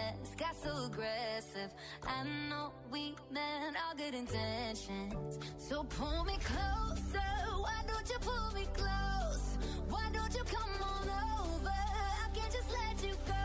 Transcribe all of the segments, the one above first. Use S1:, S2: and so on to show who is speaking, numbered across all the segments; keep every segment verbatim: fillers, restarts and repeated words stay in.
S1: mess got so aggressive. I know we meant all good intentions. So pull me closer, why don't you pull me close? Why don't you come on over? I can't just let you go.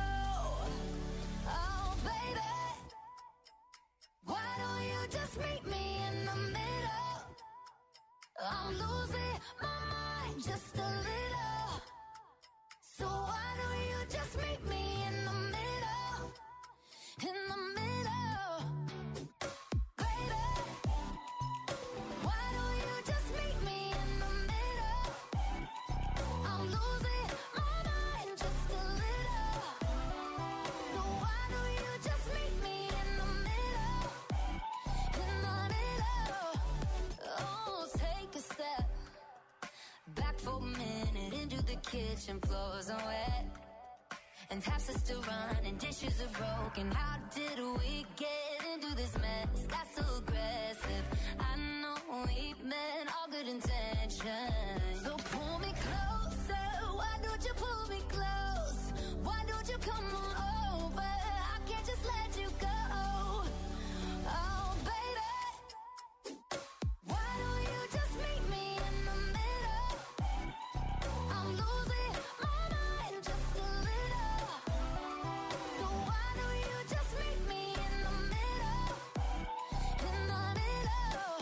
S1: Oh baby, why don't you just meet me in the middle? I'm losing my mind just a little. So why don't you just meet me in the middle? In the middle, baby. Why don't you just meet me in the middle? I'm losing my mind just a little. So why don't you just meet me in the middle? In the middle. Oh, take a step back for a minute into the kitchen, floors are wet and taps are still running, dishes are broken. How did we get into this mess? Got so aggressive. I know we meant all good intentions. So pull me closer, why don't you pull me close? Why don't you come on over? I can't just let you go. Oh baby, why don't you just meet me in the middle? I'm losing my mind just a little. So why don't you just meet me in the middle? In the middle.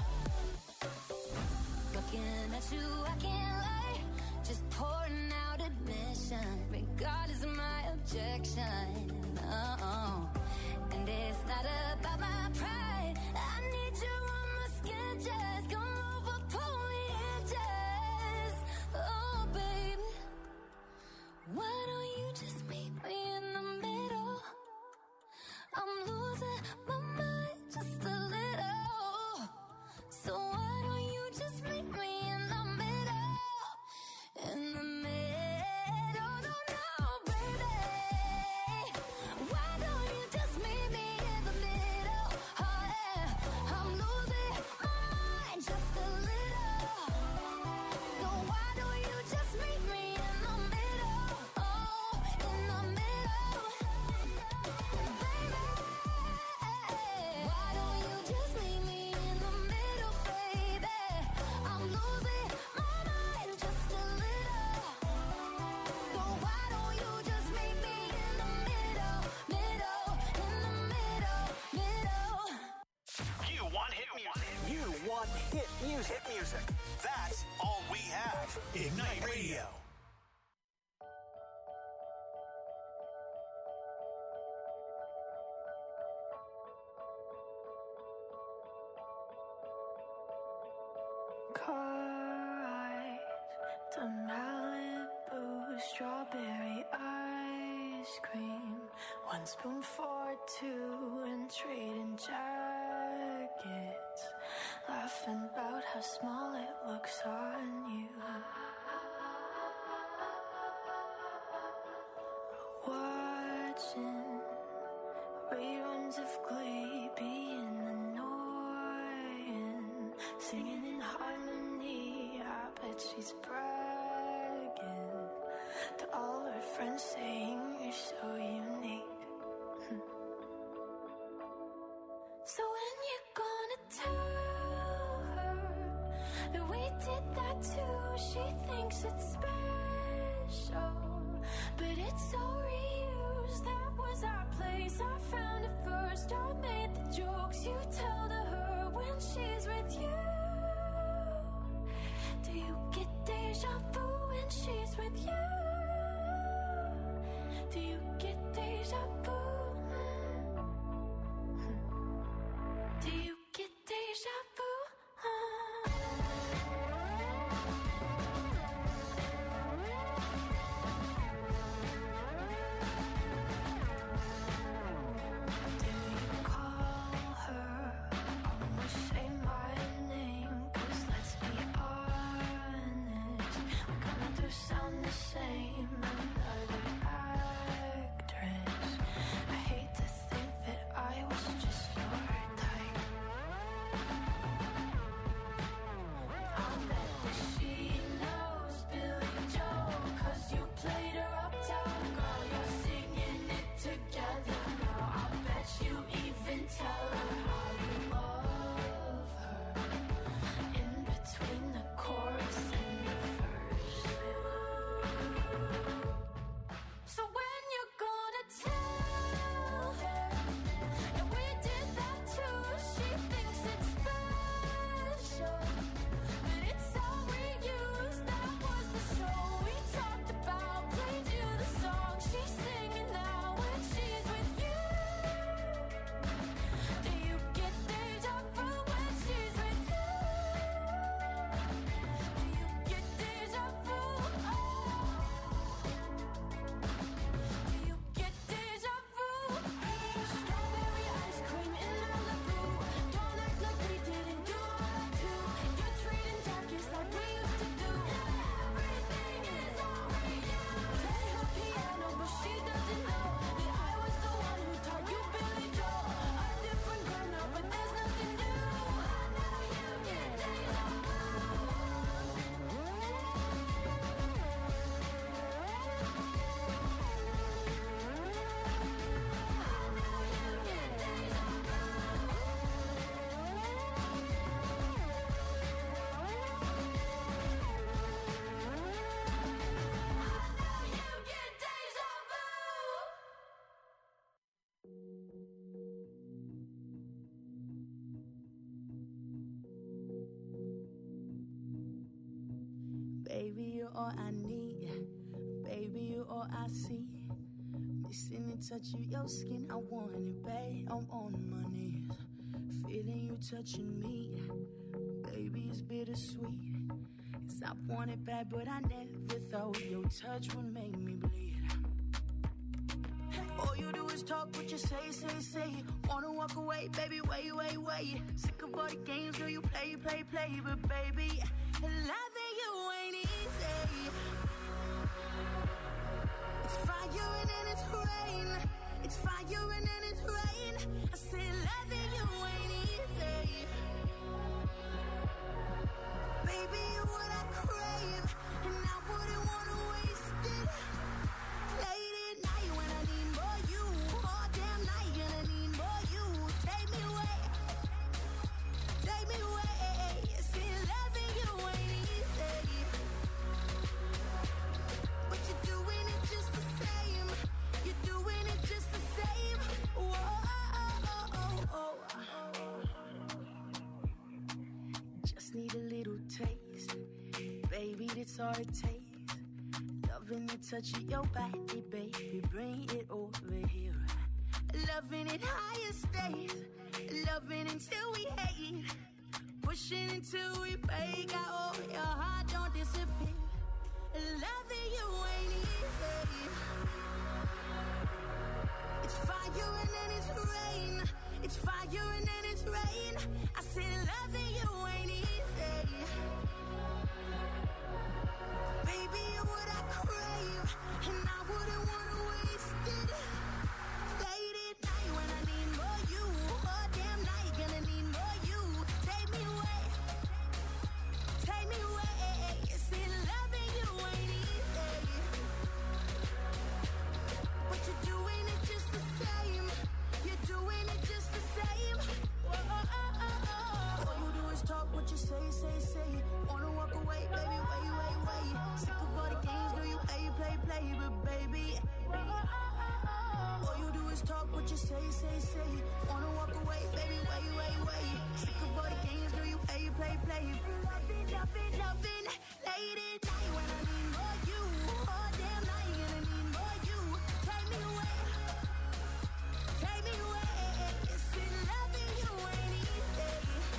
S1: Looking at you, I can't lie. Just pouring out admission, regardless of my objection. Oh, and it's not about my pride. I need you on my skin, just come over, pull me in, just. Oh, baby, why don't you just meet me in the middle? I'm losing my mind just a little. So why don't you just meet me in the middle? In the middle, no, no, baby. Why don't you just meet me in the middle? Oh yeah, I'm losing my mind just a little. So why don't you just meet me in the middle? Oh, in the middle, baby. Why don't you just meet me in the middle, baby? I'm losing my mind just a little. So why don't you just meet me in the middle, middle, in the middle, middle.
S2: You want hit music. You want hit music. Hit music. That's all we have. Ignite Radio.
S3: Car eyes to Malibu, strawberry ice cream. One spoon for two and trading jackets. Laughing about how small it looks on you. Watching reruns of Glee, being annoying. Singing in harmony, I bet she's bragging to all her friends, saying you're so unique. So when you gonna tell her that we did that too? She thinks it's special, but it's so reused. That was our place, I found it first. I made the jokes you tell to her when she's with you. Do you get deja vu when she's with you? Do you get deja vu? Do you get deja vu?
S4: you're all I need. Baby, you're all I see. Missing the touch of your skin, I want it, babe. I'm on my knees, feeling you touching me. Baby, it's bittersweet. Cause I want it bad, but I never thought your touch would make me bleed. All you do is talk what you say, say, say. Wanna walk away, baby, wait, wait, wait. Sick of all the games, girl, you play, play, play. But baby, loving you ain't easy. It's fire and then it's rain. It's fire and then it's rain. I said loving you ain't easy. Baby, you're what I crave, and I wouldn't wanna waste it. Late at night when I need more you, all damn night gonna need more you. Take me away, take me away. See, loving you ain't easy, but you're doing it just the same. You're doing it just the same. Whoa, oh, oh, oh, oh. Just need a little taste, baby, that's all it takes. Loving the touch of your body, baby, bring it over here. Loving it higher stays, loving until we hate, pushing until we break out. Oh, your heart don't disappear. Loving you ain't easy. It's fire and then it's rain. It's fire and then it's rain. I said loving you ain't easy. Baby, you're what I crave, and I wouldn't wanna waste it. Late at night when I need more you, all damn night gonna need more you. Take me away, take me away. See, loving you ain't easy, but you're doing it just the same. You're doing it just the same. Whoa, oh, oh, oh. All you do is talk what you say, say, say. Wanna walk away, baby, wait, wait, wait. Sick of all the games, girl, you play, play, play. But baby, whoa, oh, oh, oh. All you do is talk what you say, say, say. Wanna walk away, baby, wait, wait, wait. Sick of all the games, girl, you play, play, play. Loving, loving, loving. Late at night when I need more you, all damn night gonna need more you. Take me away, take me away. See, loving you ain't easy.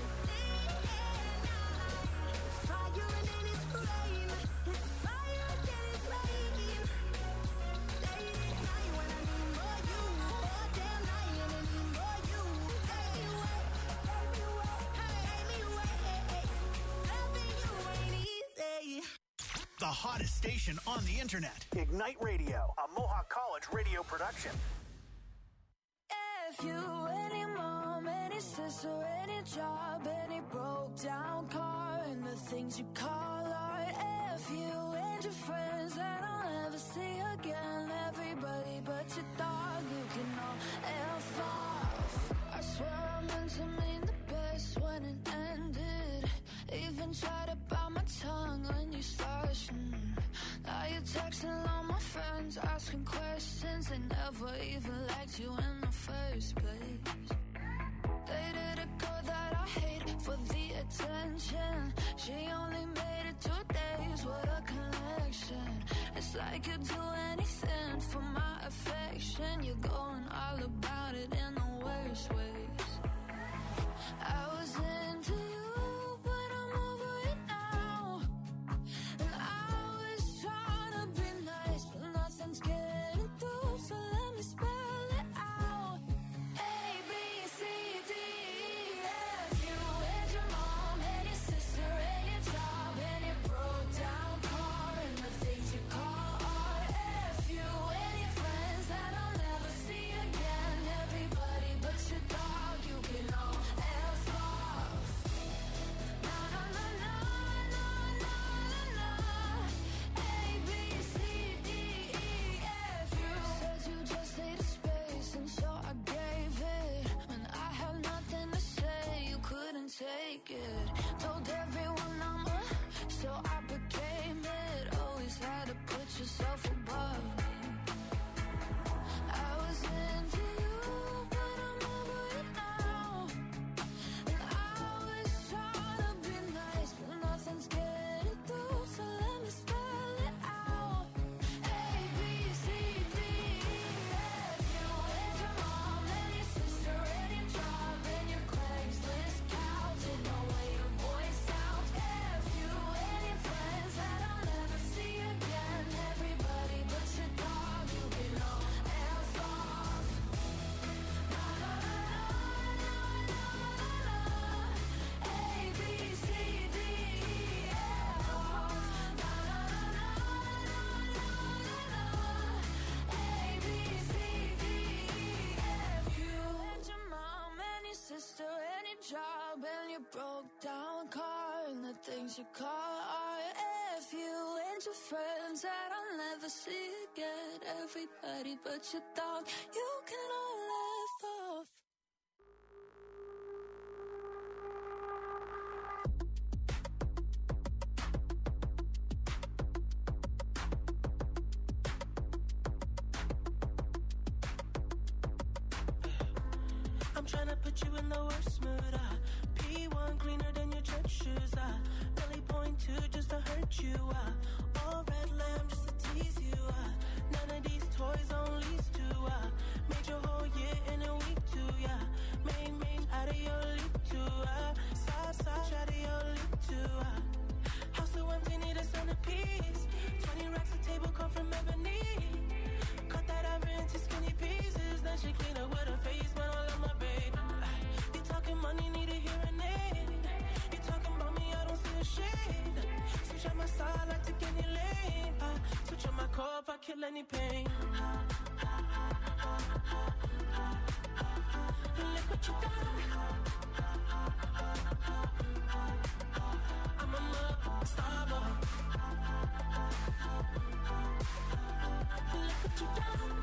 S4: It's fire and then it's rain. It's fire and then it's rain. Late at night when I need more you, all damn night gonna need more you. Take me away, take me away, take me away. Loving you ain't easy.
S2: The hottest station on the internet. Ignite Radio, a Mohawk College radio production.
S3: If you, any mom, any sister, any job, any broke down car, and the things you call art. If you and your friends that I'll never see again, everybody but your dog, you can all F off. I swear I meant to mean the best when it ended. Even tried to bite my tongue when you started. Mm. Now you're texting all my friends, asking questions. They never even liked you in the first place. Dated a girl that I hate for the attention. She only made it two days, what a connection. It's like you'd do anything for my affection. You're going all about it in the worst ways. I was into you, but I'm over it now. And I was trying to be nice, but nothing's getting through, so let me spell it out. A, B, C, D, E, F. You and your mom, and your sister, and your job, and your broke down car, and the things you call art. F, you and your friends that I'll never see again, everybody a broke down car and the things you call are F you and your friends that I'll never see again. Everybody but your dog, you can all laugh off.
S5: I'm tryna put you in the worst mood, uh P one cleaner than your church shoes, uh Really point two just to hurt you, uh All red lamb just to tease you, uh None of these toys on lease to, uh Made your whole year in a week too, yeah Main, main, out of your league too, uh Side, side, out of your league too, uh House so empty, need a centerpiece twenty racks a table come from ebony Cut that ever into skinny pieces Then she clean up with her face, man, I love my baby You talking money, need a hearing aid You talking about me, I don't see a shade Switch on my side, like to any lane I switch on my core if I kill any pain Look what you done I'm a mug, star boy Look what you done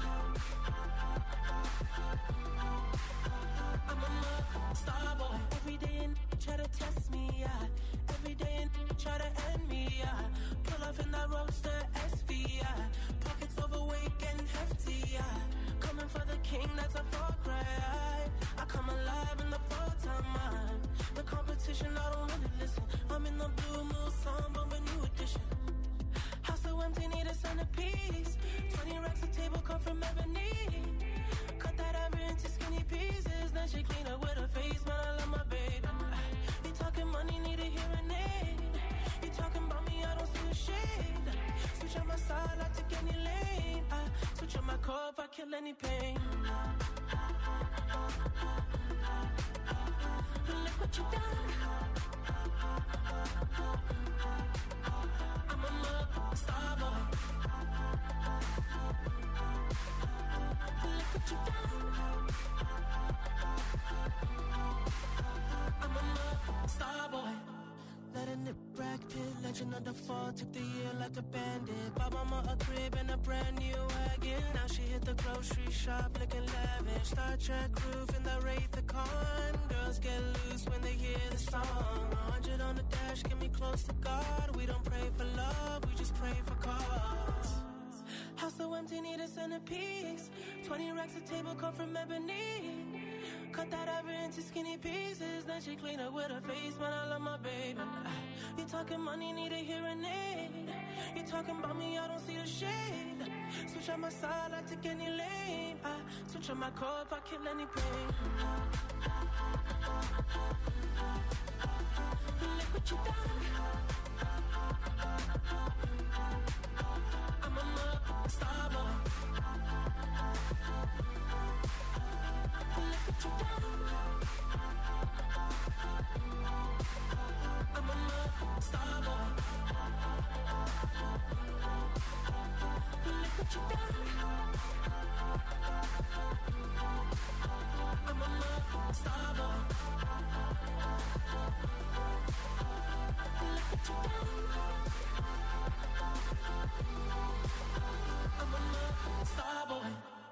S5: I'm a mug, star boy Every day and try to test me, yeah Every day and try to end me, yeah Pull off in that roadster S V, yeah Pockets overweight getting hefty, yeah Coming for the king, that's a far cry I come alive in the full-time mind The competition, I don't really listen I'm in the blue moon song, but a new edition House so empty, need a centerpiece twenty racks a table come from ebony Cut that ever into skinny pieces Then she clean up with her face, man, I love my baby You talking money, need a hearing aid You talking about me, I don't see a shade Switch on my side, I take any lane I switch on my core if I kill any pain Look what you done I'm a mug, star boy Look what you done I'm a mug, star boy Letting it Brad Pitt, legend of the fall Took the year like a bandit Bought mama a crib and a brand new wagon Now she hit the grocery shop looking lavish Star Trek roof in the Wraith the Con Girls get loose when they hear the song one hundred on the dash, get me close to God We don't pray for love, we just pray for cause House so empty, need a centerpiece twenty racks a table come from ebony Cut that ever into skinny pieces Then she clean up with her face, man, I love my baby You talking money, need a hearing aid You talking about me, I don't see the shade Switch on my side, I take any lane I switch on my core if I kill any pain Look what you done I'm a mug, star boy Look what you done I'm a mug, star boy Look what you done I'm a mug, star boy Look what you done I'm a mug, star boy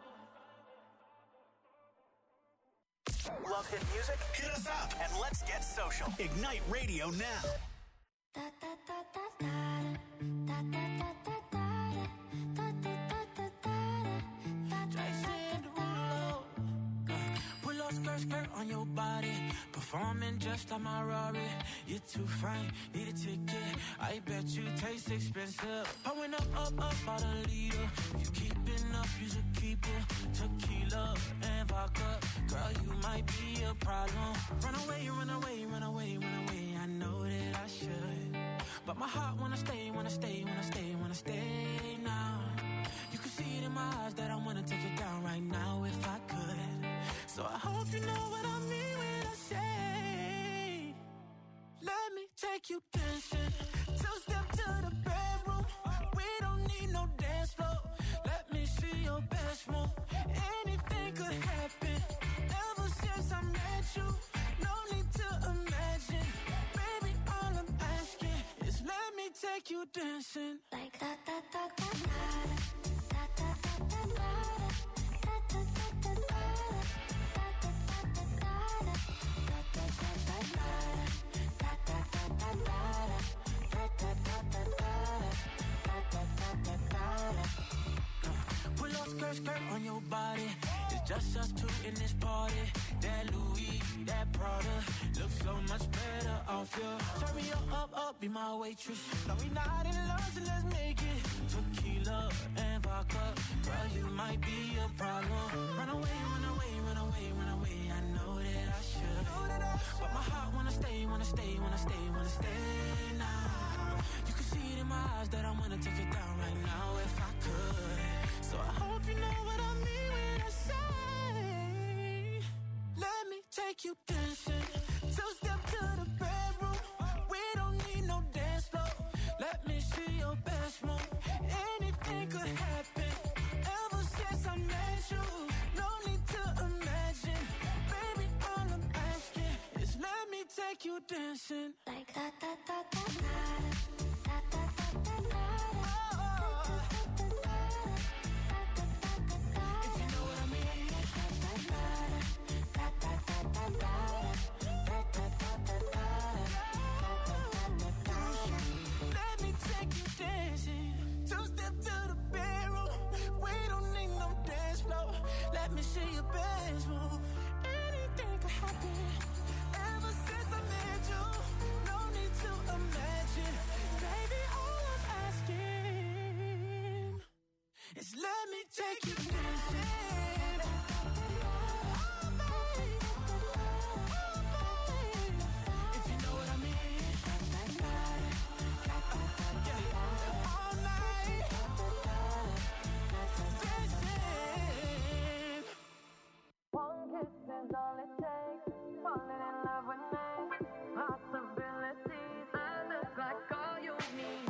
S2: Love hit music? Hit us up and let's get social. Ignite Radio now.
S3: Da da da da da da da da da da da da da da.
S5: Pull up skirt, skirt on your body. Performing just like my Rari. You're too fine, need a ticket. I bet you taste expensive. Pouring up, up, up, out a leader. If you keeping up, you should keep it. Tequila and vodka. Girl, you might be a problem. Run away, run away, run away, run away. I know that I should. But my heart wanna stay, wanna stay, wanna stay, wanna stay now. You can see it in my eyes that I wanna take it down right now if I could. So I hope you know what I mean when I say, let me take you dancing. Two step to the bedroom. We don't need no dance floor. Let me see your best move. Anything could happen. Ever since I met you, no need to imagine. take you dancing.
S3: Like da da da da da da da da da da da da da da da.
S5: Pull up skirt, skirt on your body. It's just us two in this party. That Louis, that Prada, looks so much better off you. Turn me up, up, up, be my waitress. No, we not in love, so let's make it. Tequila and vodka, girl, you might be a problem. Run away, run away, run away, run away. I know that I should, but my heart wanna stay, wanna stay, wanna stay, wanna stay now. You can see it in my eyes that I wanna take it down right now if I could. So I hope you know what I mean when I say, let me take you dancing. Two step to the bedroom. We don't need no dance floor. Let me see your best move. Anything could happen. Ever since I met you, no need to imagine. Baby, all I'm asking is let me take you dancing.
S3: Like da da da da da da da da da da.
S5: Let me see your best move. Anything could happen. Ever since I met you, no need to imagine. Baby, all I'm asking is let me take you dancing. Oh, baby. Oh, baby. If you know what I mean. Yeah. All night. Dancing.
S6: One kiss is all it takes. Falling in love with me. Possibilities. I look like all you need.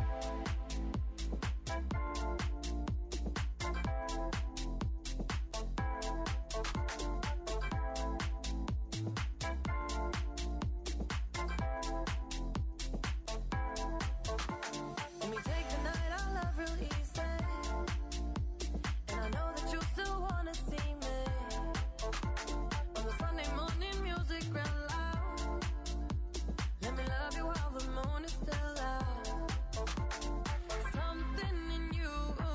S6: Let me take the night, I love real easy. And I know that you still wanna see me. On the Sunday morning, music real loud. Let me love you while the moon is still out. Something in you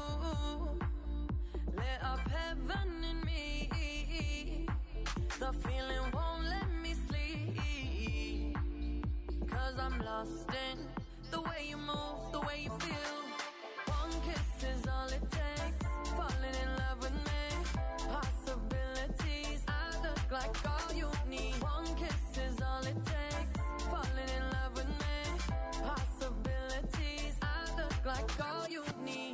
S6: lit up heaven in me. The feeling won't let me sleep. Cause I'm lost in the way you move, the way you feel. One kiss is all it takes. Falling in love with me. Possibilities. I look like all you need. One kiss is all it takes. Falling in love with me. Possibilities. I look like all you need.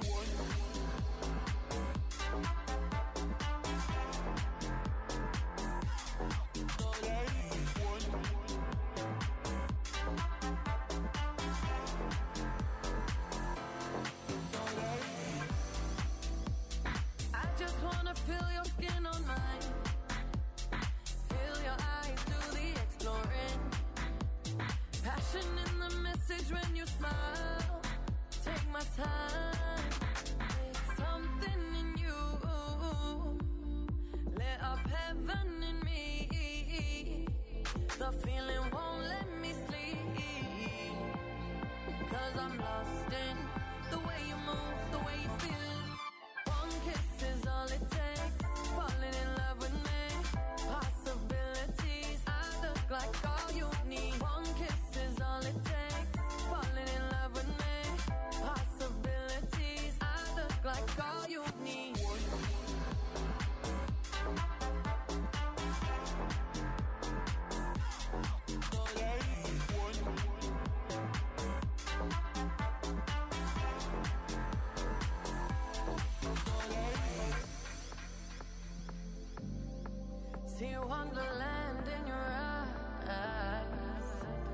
S6: I just wanna feel your skin on mine. Feel your eyes do the exploring. Passion in the message when you smile. Take my time. Something in you lit up heaven in me. The feeling won't let me sleep. Cause I'm lost in the way you move, the way you feel. One kiss is all it takes. Falling in love with me. Possibilities. I look like all you need. One kiss is all it takes. Falling in love with me. Possibilities. I look like all you need. See wonderland in your eyes.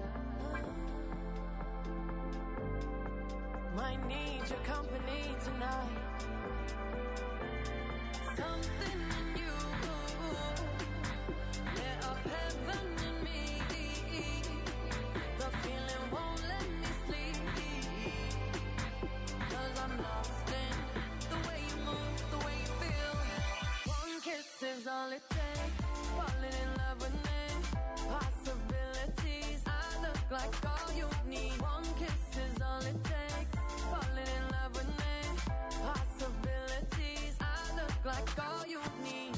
S6: Might need your company tonight. Something in you lit up heaven in me. The feeling won't let me sleep. is all it takes. Falling in love with me. Possibilities. I look like all you need. One kiss is all it takes. Falling in love with me. Possibilities. I look like all you need.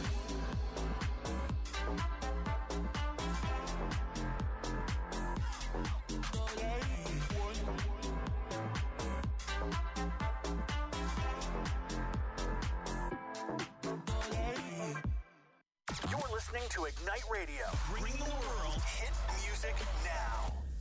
S2: You're listening to Ignite Radio, bringing the world hit music now.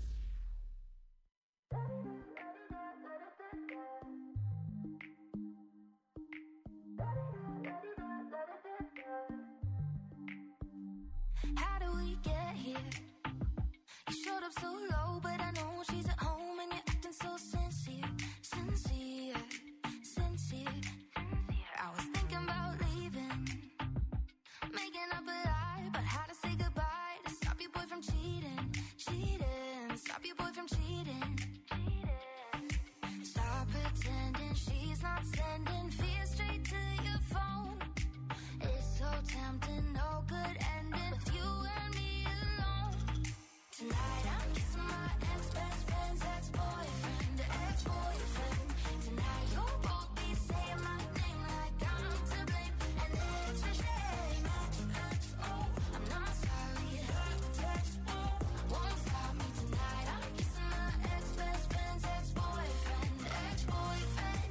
S3: How do we get here? You showed up so low, but I know she's at home and you're acting so sincere, sincere, sincere. I was thinking about leaving, making up a lie about how to say goodbye to stop your boy from cheating, cheating, stop your boy from cheating. Stop pretending she's not sending fear straight to your phone. It's so tempting, no good ending with you and me alone. Tonight I'm kissing my ex-best friend's ex-boyfriend, ex-boyfriend. Tonight you'll both be saying my name like I'm to blame, and it's a shame. Oh, I'm not sorry. Won't stop me tonight. I'm kissing my ex-best friend's ex-boyfriend, ex-boyfriend.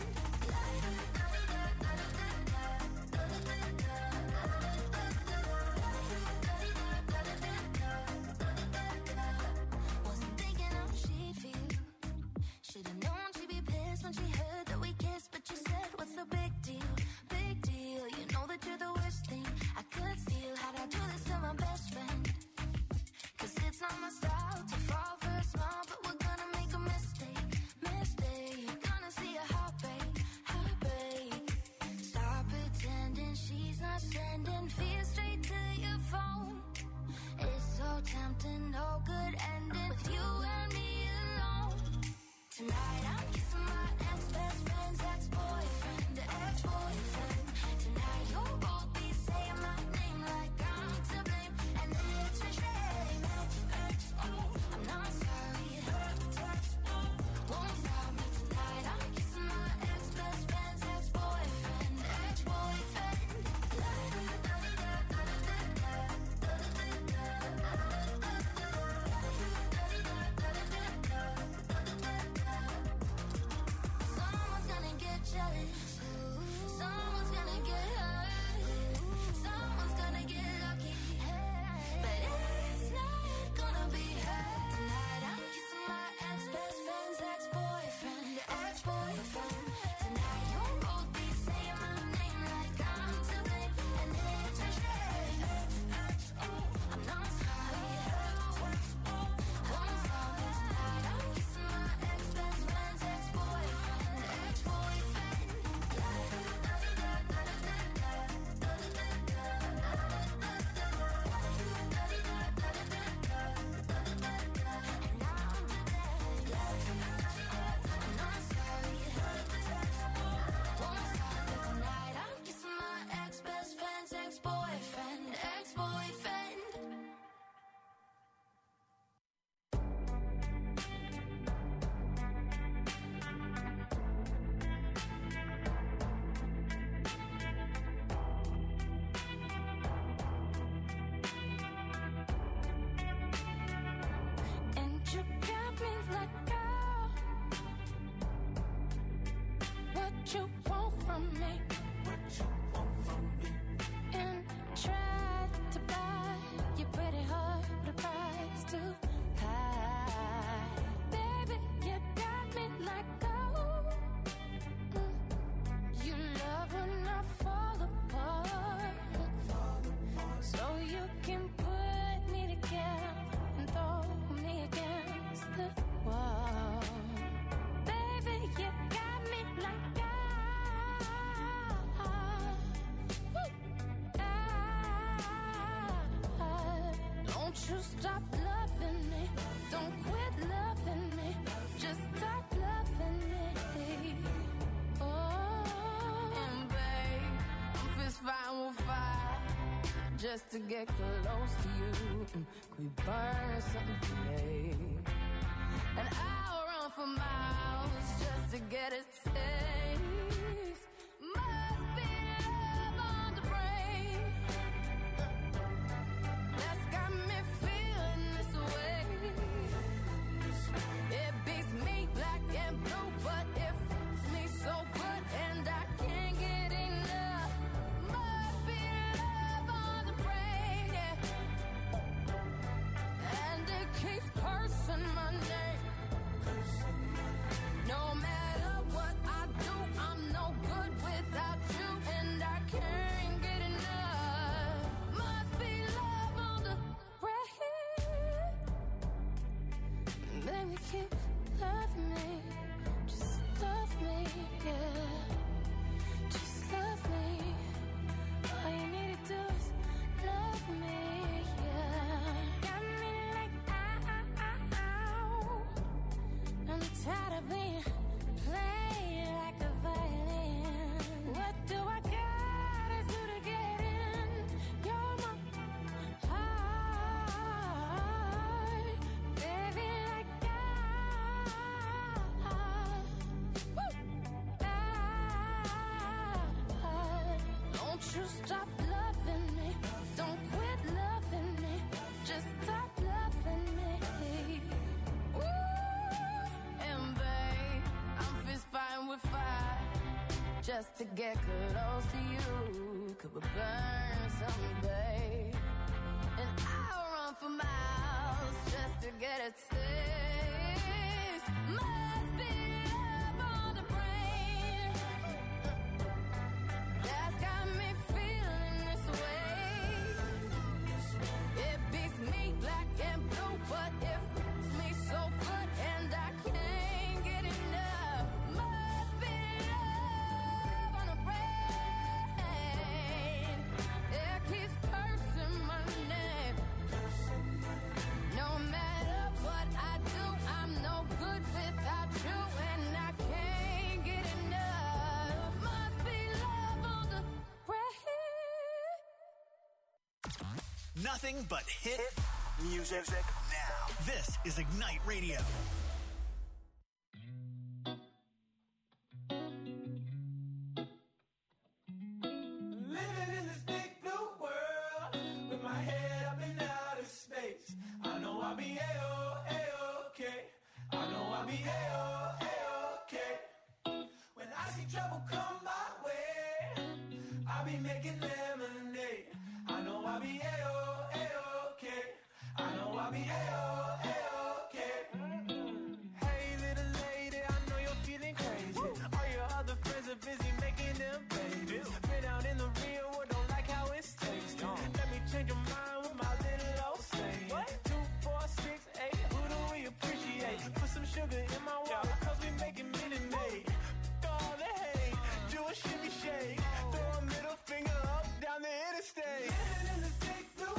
S3: Wasn't thinking how she'd feel. Should've known she'd be pissed when she heard that we kissed, but you said, what's the big deal? Big deal. You know that you're the worst thing I could steal. How'd I do this to my best friend? Cause it's not my style to fall for a smile, but we're gonna make a mistake, mistake. Gonna see a heartbreak, heartbreak. Stop pretending she's not sending fear straight to your phone. It's so tempting, no good ending with you and me alone. Tonight I'm kissing my ex-best friend's ex-boyfriend, ex-boyfriend. Tonight you'll both be saying my name like I'm to blame, and it's a shame. Oh, I'm not sorry. Won't stop me tonight. I'm kissing my ex-best friend's ex-boyfriend, ex-boyfriend. Someone's gonna get jealous. Someone's gonna get hurt. Someone's gonna get lucky. But it's not gonna be her. Tonight I'm kissing my ex-best friend's ex-boyfriend, ex-boyfriend. Tonight you'll both be saying my name like I'm to blame, and it's a shame. I'm not sorry. Won't stop me tonight. I'm kissing my ex-best friend's ex-boyfriend, ex-boyfriend. And now I'm to blame. I'm not sorry. Won't stop me tonight. I'm kissing my ex-best friend's ex-boyfriend, ex-boyfriend. And you got me like, oh, what you want from me? What you want from me? And tried to buy your pretty heart, but the price too high. Baby, you got me like, oh, mm, you love when I fall apart, so you can put me together and throw me against the wall. Baby, you got me like, ah, woo, ah. Don't you stop loving me, don't quit loving me, just stop loving me. Oh, and babe, I'm fist fighting with fire.
S6: just to get close to you. Mm, could we burn something today? And I'll run for miles just to get a taste. Must be love on the brain that's got me feeling this way. It beats me black and blue, but it fits me so good, and I can't get enough. Must be love on the brain, yeah. And it keeps cursing my name. No matter what I do, I'm no good without you, and I can't get enough. Must be love on the brain. Baby, keep loving me. Just love me, yeah. Just love me. All you need to do is love me, yeah. Got me like, ow. I'm tired of being played like a violin. What do I gotta do to get in? You're my heart, baby, like I. Woo! I. Don't you stop loving me. Don't quit loving me. Just stop loving me. Ooh, and babe, I'm fist fighting with fire just to get close to you. Could we burn something, babe? And I'll run for miles just to get a taste. Must be love on the brain that's got me feeling this way. It beats me black and blue, but it fits me so good, and I can't get enough. Must be love on the brain. It keeps cursing my name. No matter what I do, I'm no good without you, and I can't get enough. Must be love on the brain.
S2: Nothing but hit music now. This is Ignite Radio.
S5: Living in this big blue world with my head up in outer space. I know I'll be A-O, A-OK. I know I'll be A-O, A-OK. When I see trouble come my way, I'll be making lemonade. I know I'll be A-O, A-OK. I know I'll be A-O, A-OK. Hey little lady, I know you're feeling crazy. All your other friends are busy making them babies. Been out in the real world, don't like how it tastes. Let me change your mind with my little old saying. Two, four, six, eight, who do we appreciate? Put some sugar in my water, cause we making Minute Maid. All the hate, do a shimmy shake. Throw a middle finger up down the interstate. Living in this big blue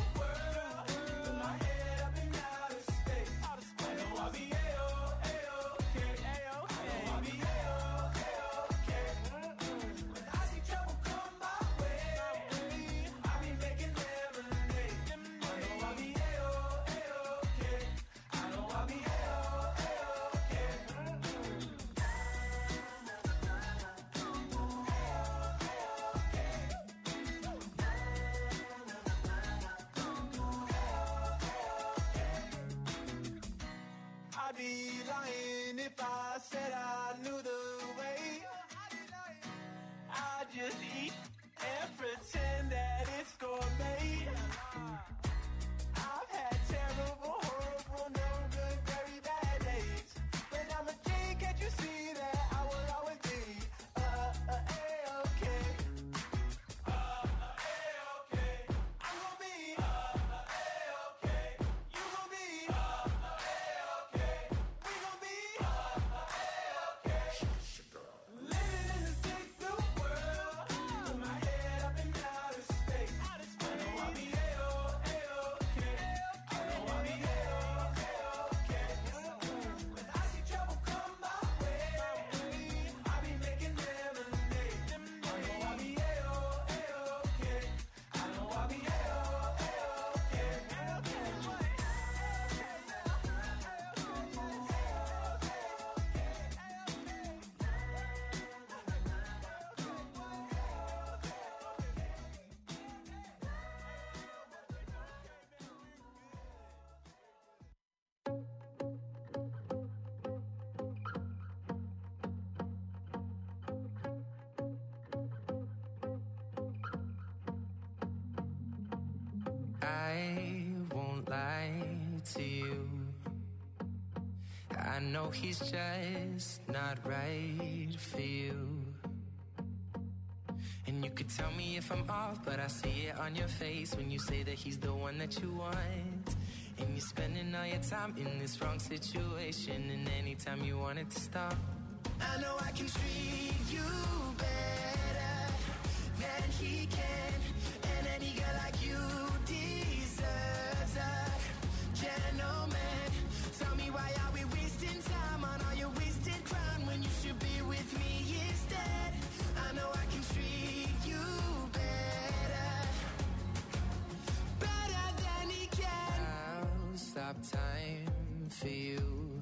S7: I won't lie to you. I know he's just not right for you. And you could tell me if I'm off, but I see it on your face when you say that he's the one that you want. And you're spending all your time in this wrong situation, and anytime you want it to stop,
S5: I know I can treat you better than he can. And any girl like you deserves a gentleman. Tell me, why are we wasting time on all your wasted crown when you should be with me instead? I know I can treat you better, better than he can.
S7: I'll stop time for you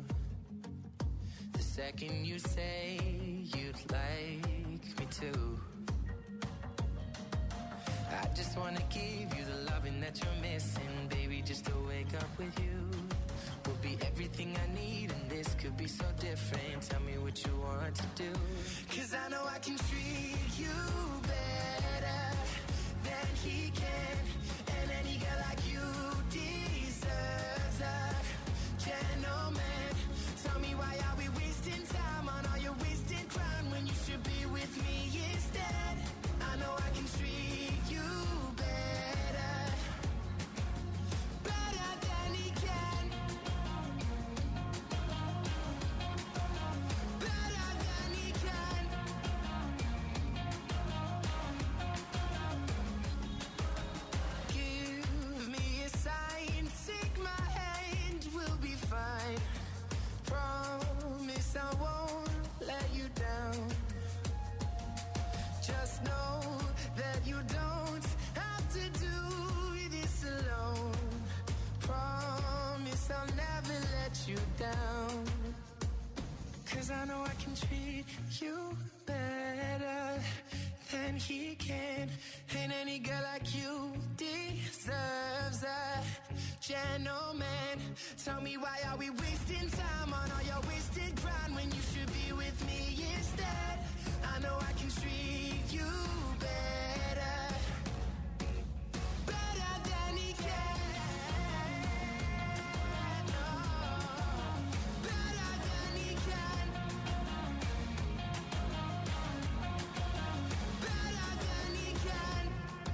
S7: the second you say you'd like me to. I just wanna give you the loving that you're missing, baby. Just to wake up with you will be everything I need, and this could be so different. Tell me what you want to do,
S5: 'cause I know I can treat you better than he can. And any girl like you deserves a gentleman. Tell me, why are we wasting time on all your wasted crown when you should be with me instead? I know I can treat you better, better than he can, better than he can. Give me a sign, take my hand, we'll be fine. Promise I won't let you down. Just know that you don't have to do this alone. Promise I'll never let you down. 'Cause I know I can treat you better than he can. And any girl like you deserves a gentleman. Tell me, why are we wasting time on all your wasted ground when you should be with me instead? I know I can treat you better, better than he can. Oh, better than he can, better than he can.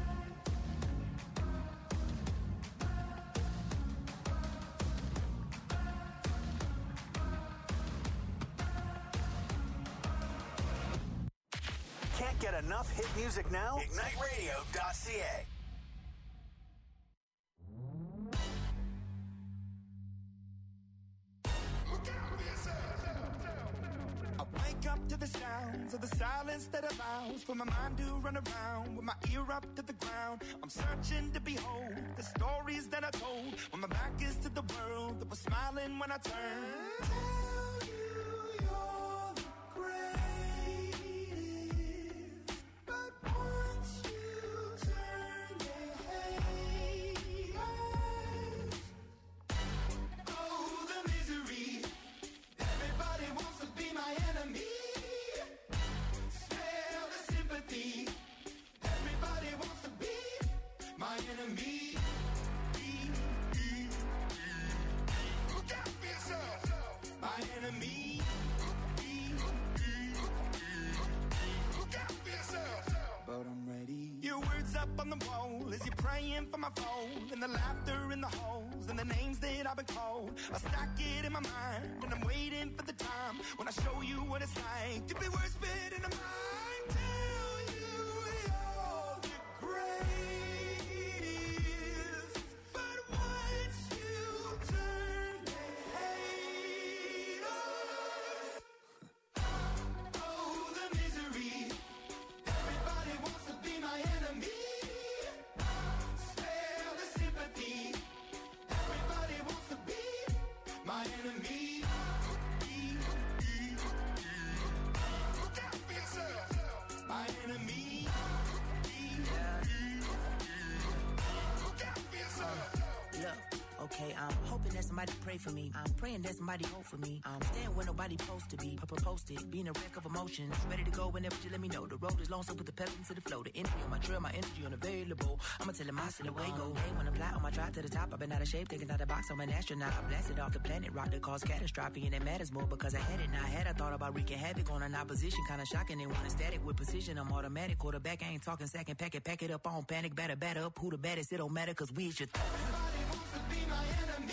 S2: Can't get enough hit music now? Ignite Radio dot C A.
S8: I wake up to the sounds of the silence that allows for my mind to run around with my ear up to the ground. I'm searching to behold the stories that I told when my back is to the world that was smiling when I turned. Tell you you're the greatest, but once you turn, they hate us. Oh, the misery. Everybody wants to be my enemy. Smell the sympathy. Everybody wants to be my enemy. Look out for yourself. My enemy. Look out for yourself. But I'm ready. Your words up on the wall as you're praying for my phone, and the laughter in the halls and the names that I've been called. I stack it in my mind and I'm waiting for the time when I show you what it's like to be worse fit in a mind. Tell you you're the greatest, but once you turn, they hate us. Oh, the misery. Everybody wants to be my enemy. Spare the sympathy. Everybody wants to be my enemy. Look out for yourself.
S9: okay. I'm hoping that somebody pray for me. I'm praying that somebody hope for me. I'm staying where nobody supposed to be. Posted, being a wreck of emotions. Ready to go whenever you let me know. The road is long, so put the pedal into the flow. The energy on my trail, my energy unavailable. I'ma tell him I still away go. Hey, when I'm fly on my drive to the top, I've been out of shape, taking out the box. I'm an astronaut. I blasted off the planet, rock that caused catastrophe, and it matters more because I had it. Now I had I thought about wreaking havoc on an opposition, kinda shocking. They want a static with precision. I'm automatic, quarterback. I ain't talking second pack it, pack it up on panic, batter, batter up. Who the baddest? It don't matter, cause we is your th-
S8: Everybody wants to be my enemy.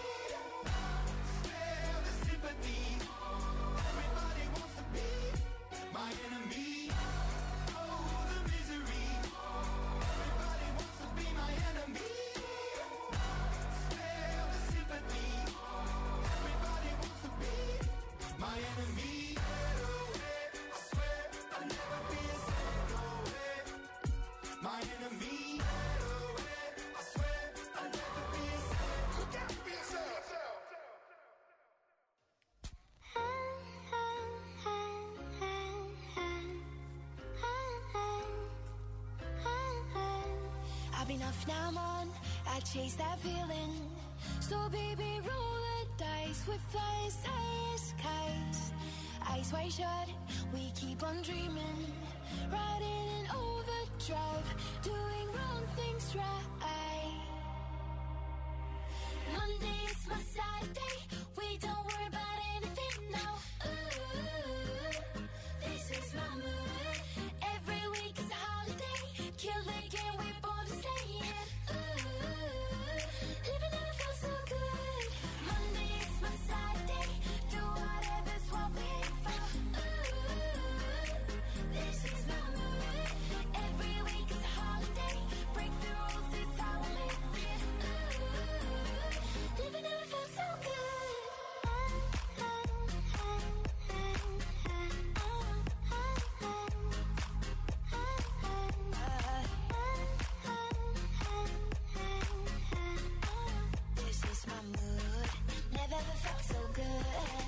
S8: Spare the sympathy. Everybody wants to be my enemy. Oh, the misery. Everybody wants to be my enemy. Spare the sympathy. Everybody wants to be my enemy. I swear I'll never be a single way. My enemy. I swear I'll never be a single. Look out for yourself.
S3: I've been off, now I'm on. I chase that feeling. So baby, roll the dice with us, ice kites. Eyes wide shut, we keep on dreaming. Riding in overdrive, doing wrong things right. Monday is my sad day. We don't worry about anything now. Ooh, this is my mood. Every week is a holiday. Kill the game, we're born to stay in. Ooh, living never felt so good. Monday is my sad day. Do whatever's what we aim for. Ooh, this is my mood. Every week is a holiday. Break the rules, it's how we live it. Ooh, living never felt so good. This is my mood. Never ever felt so good.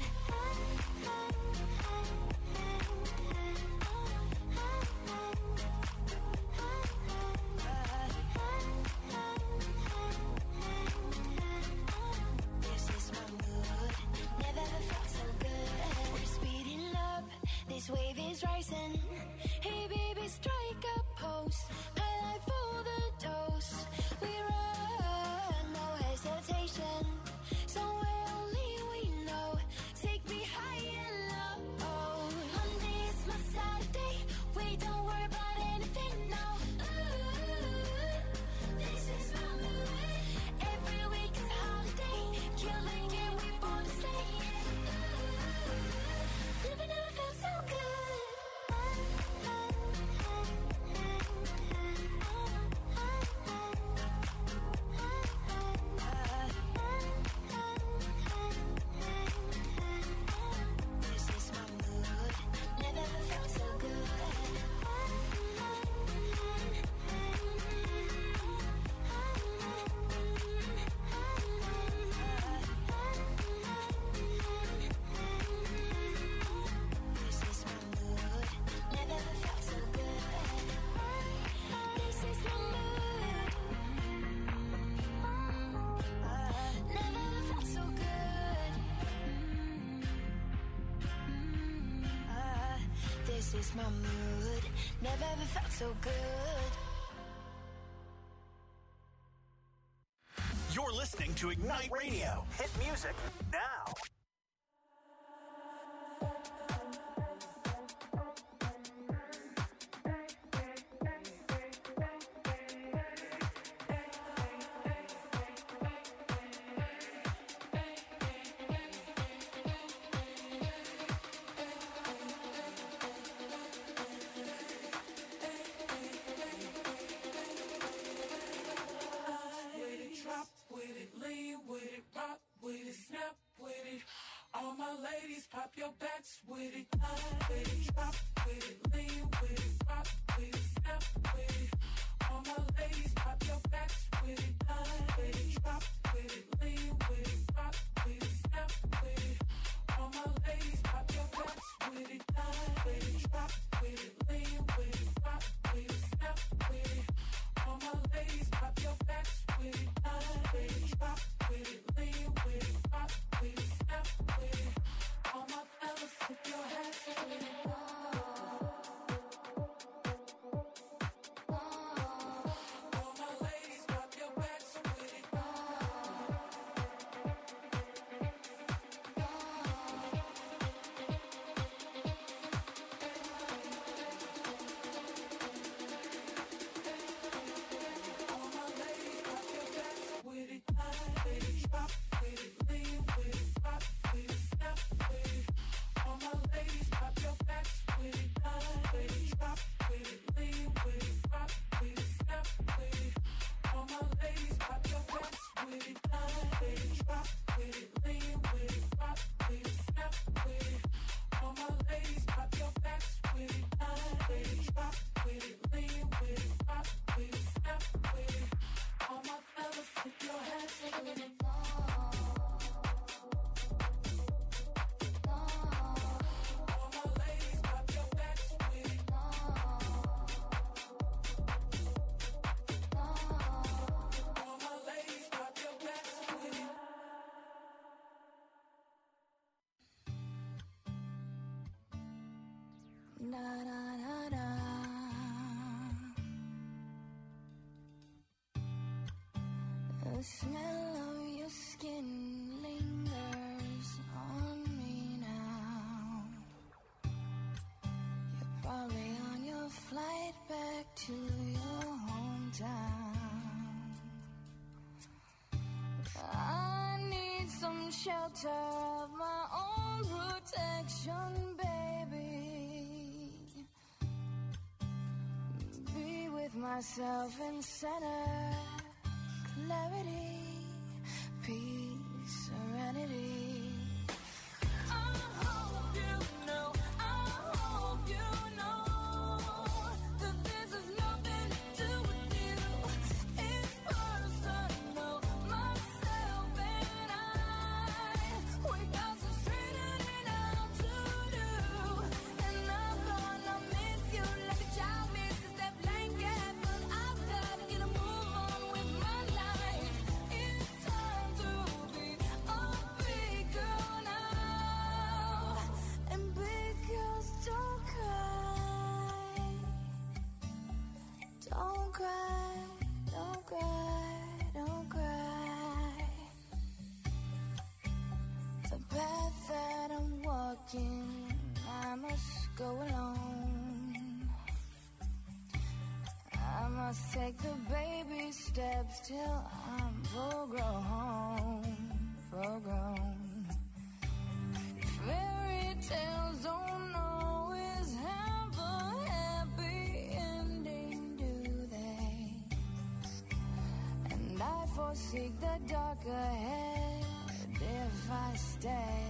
S3: This is my mood. Never ever felt so good. We're speeding up. This wave is rising. Hey baby, strike a pose. I like for the dose. We run, no hesitation. Somewhere only we know. Take me high and low. Monday is my Saturday. We don't worry about anything now. Ooh, this is my mood. Every week is a holiday. Kill the game, we born to stay in. Ooh, living never felt so good. This is my mood. Never ever felt so good. This is my mood. Never ever felt so good. This is my mood. Never ever felt so good. This is my mood. Never ever felt so good.
S2: You're listening to Ignite Radio. Hit music now.
S5: With it, drop with it, lean with it, rock with it, snap with it. All my ladies, pop your backs with it. With it, drop with it, lean with it, rock with it, snap with it. All my ladies, pop your backs with it. With it, drop with it, lean with it, rock with it, snap with it. All my ladies, pop your backs with it. With it, drop with it, lean with it, rock with it, snap with it. All my ladies, pop your backs with it. With it, drop with it,
S3: The smell of your skin lingers on me now. You're probably on your flight back to your hometown. I need some shelter of my own protection, baby. Be with myself in center. Clarity, peace, serenity. I hope you know, I hope you know that this has nothing to do with you. It's personal, myself and I. We got some straightening out to do. And I'm gonna miss you like a child misses that blanket. But I've got to get a move on with my life. It's time to be a big girl now. And big girls don't cry. Don't cry, don't cry, don't cry. The path that I'm walking, I must go alone. I must take the baby steps till I'm full grown, full grown. Fairy tales don't always have a happy ending, do they? And I foresee the dark ahead if I stay.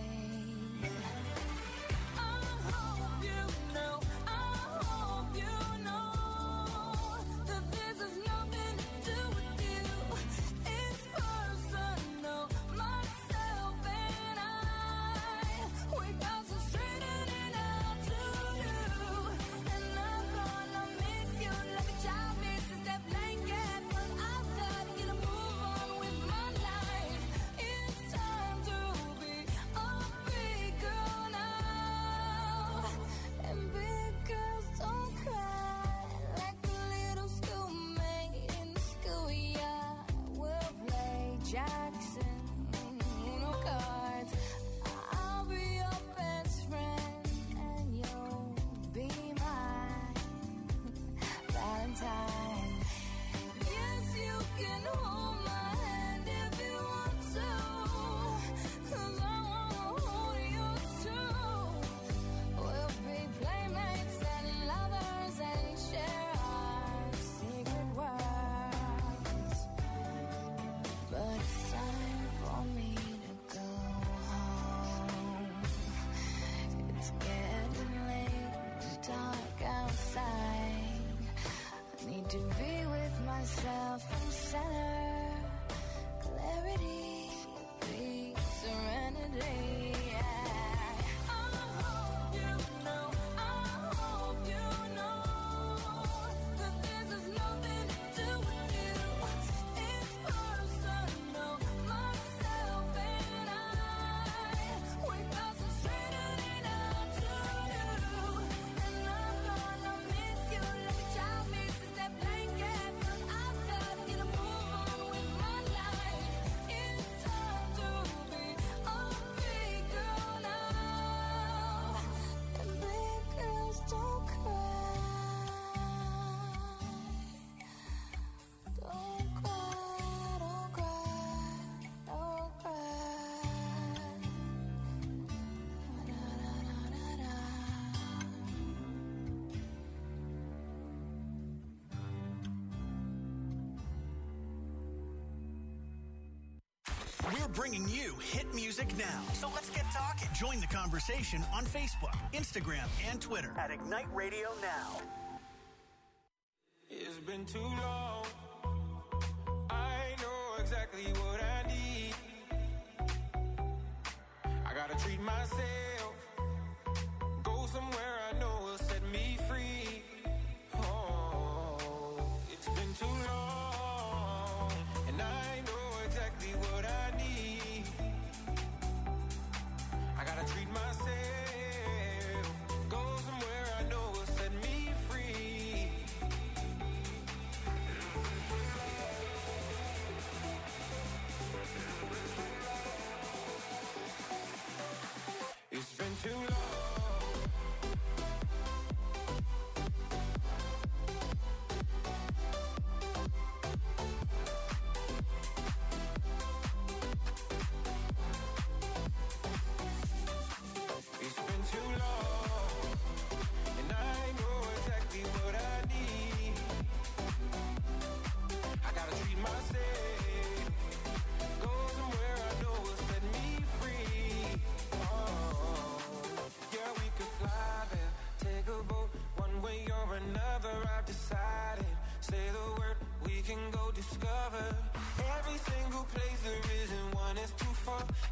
S3: I hope you know, I hope you know that this has nothing to do with you. It's personal, myself and I. We got some straightening out to do. And I'm gonna miss you like a child misses that blanket. But I've got to get a move on with my life. It's time to be a big girl now. And big girls don't cry like a little schoolmate in the schoolyard. We'll play Jackson, Uno cards. I'll be your best friend and you'll be my Valentine. Yes, you can hold my hand if you want to, 'cause I wanna hold yours too. We'll be playmates and lovers and share our secret words. But it's time for me to go home. It's getting late, it's dark outside. I need to be with myself in center. Clarity, peace, serenity. I hope you know, I hope you know that this has nothing to do with you. It's personal, myself and I. We got some straightening out to do. And I'm gonna miss you like a child misses that blanket. But I've got to get a move on with my life. It's time to be a big girl now. And big girls don't cry. Don't cry, don't cry, don't cry. Da-da-da-da-da.
S2: We're bringing you hit music now. So let's get talking. Join the conversation on Facebook, Instagram, and Twitter at Ignite Radio Now.
S10: It's been too long. I know exactly what I need.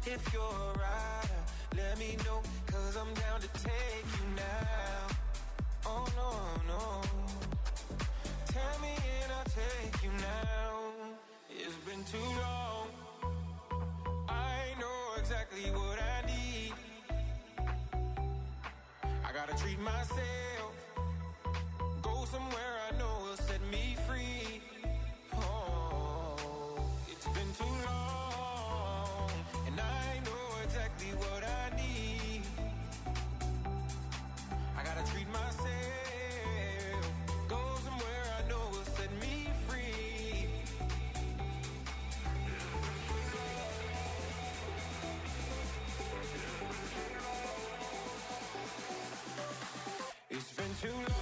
S5: If you're a rider, let me know, cause I'm down to take you now. Oh no, no. Tell me and I'll take you now. It's been too long. I know exactly what I need. I gotta treat myself. Go somewhere I know will set me free. Oh, it's been too long. And I know exactly what I need. I gotta treat myself. Go somewhere I know will set me free. It's been too long.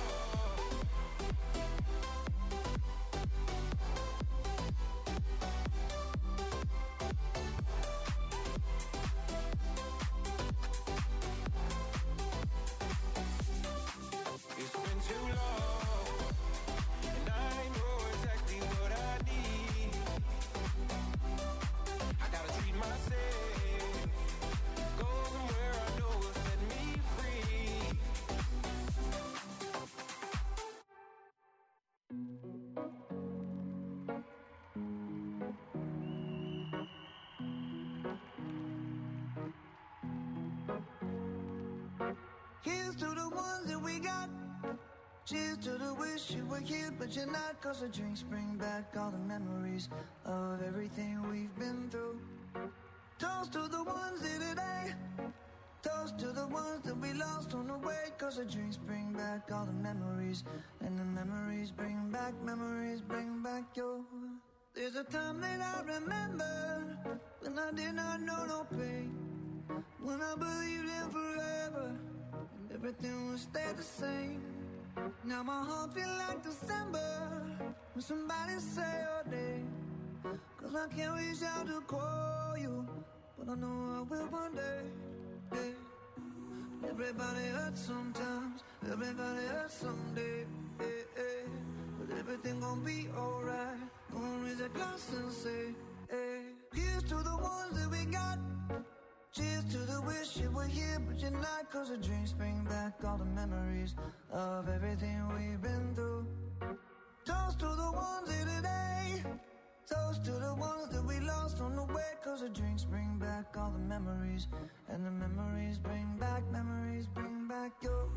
S4: Here's to the ones that we got. Cheers to the wish you were here, but you're not. Cause the drinks bring back all the memories of everything we've been through. Toast to the ones here today. Toast to the ones that we lost on the way. Cause the drinks bring back all the memories. And the memories bring back, memories bring back your. There's a time that I remember when I did not know no pain. When I believed in forever and everything would stay the same. Now my heart feel like December when somebody say your name. Cause I can't reach out to call you, but I know I will one day. Hey. Everybody hurts sometimes, everybody hurts someday. Hey, hey. But everything gon' be alright. Gonna raise a glass and say, hey. Here's to the ones that we got. Cheers to the wish you were here, but you're not. Cause the drinks bring back all the memories of everything we've been through. Toast to the ones here today. Toast to the ones that we lost on the way. Cause the drinks bring back all the memories. And the memories bring back, memories bring back your.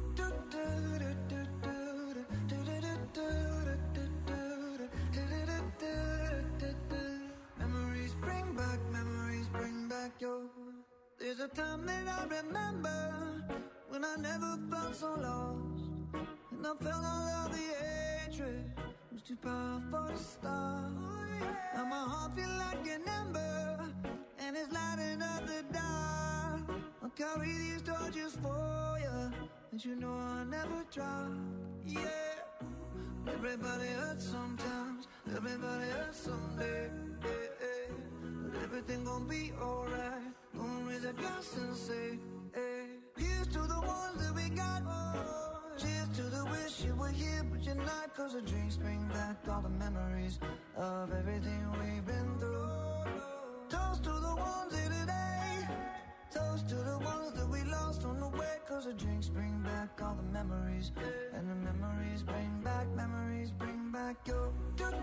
S4: Memories bring back, memories bring back your. There's a time that I remember when I never felt so lost. And I felt all of the hatred was too powerful to stop. Now my heart feel like an ember and it's lighting up the dark. I'll carry these torches for you, and you know I'll never drop. Yeah. Everybody hurts sometimes, everybody hurts someday. Yeah, yeah. But everything gon' be alright. Gonna raise a glass and say, hey. Here's to the ones that we got. Oh, cheers to the wish you were here, but you're not. Cause the drinks bring back all the memories of everything we've been through. Toast to the ones here today. Toast to the ones that we lost on the way. Cause the drinks bring back all the memories. And the memories bring back, memories bring back your.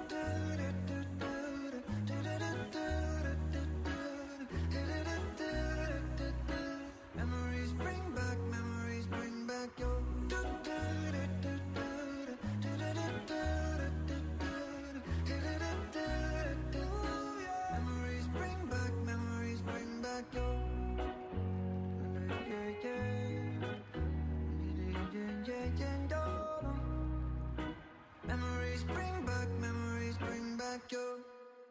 S4: Memories bring back, memories bring back your. Memories bring back, memories bring back your. Memories bring back, memories bring back your.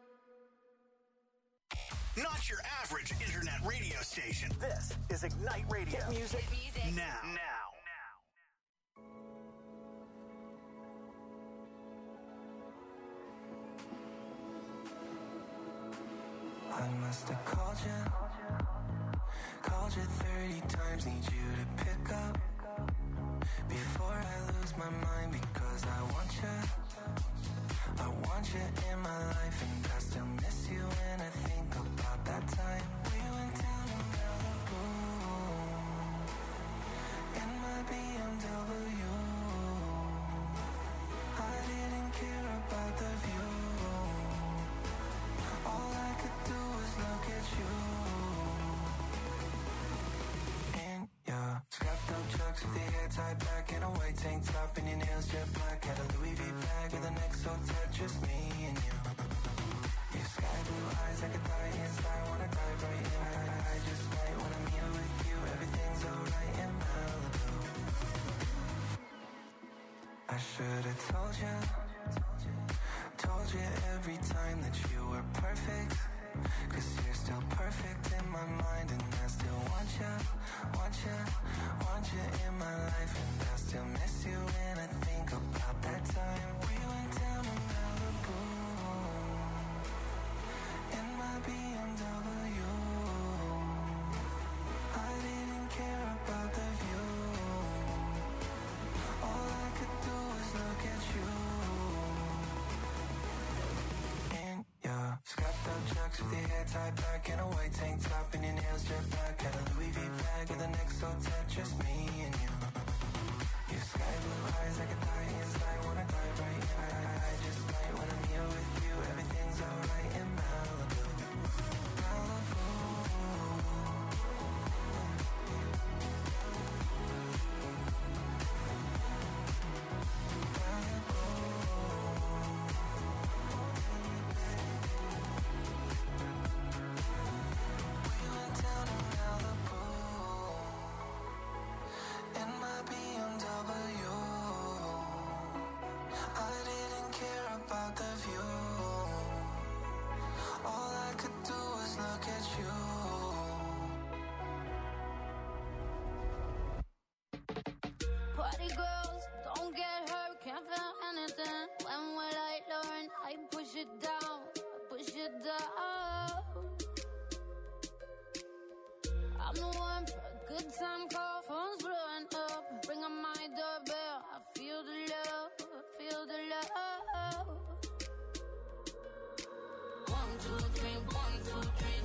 S2: Not your average internet radio station. This is Ignite Radio.
S1: Hit music. Hit music.
S2: Now. Now.
S5: I must have called you, called you thirty times, need you to pick up before I lose my mind, because I want you, I want you in my life, and I still miss you when I think about that time we went down
S7: chucks with your hair tied back in a white tank top and your nails jet black. Had a Louis V bag with a neck so tight, just me and you. Your sky blue eyes, I could die inside, wanna dive right in. I, I just might when I'm here with you, everything's alright in Malibu. I should've told you, told you every time that you were perfect. Cause you're still perfect in my mind, and I still want you, want you, want you in my life. And I still miss you when I think about that time we went down to Malibu in my B M W. I didn't care about the view, all I could do was look at you. In your scuffed up chucks with your hair tied back in a white tank top and your nails jet black. Had a Louis V bag with a neck so tight, just me and you. Your sky blue eyes, I could die inside, wanna dive right in. I, I just might when I'm here with you, everything's alright in Malibu. Malibu.
S3: Party girls, don't get hurt, can't feel anything. When will I learn? I push it down, I push it down. I'm the one for a good time call, phone's blowing up. Bring on my doorbell, I feel the love, I feel the love. One, two, three, one, two, three.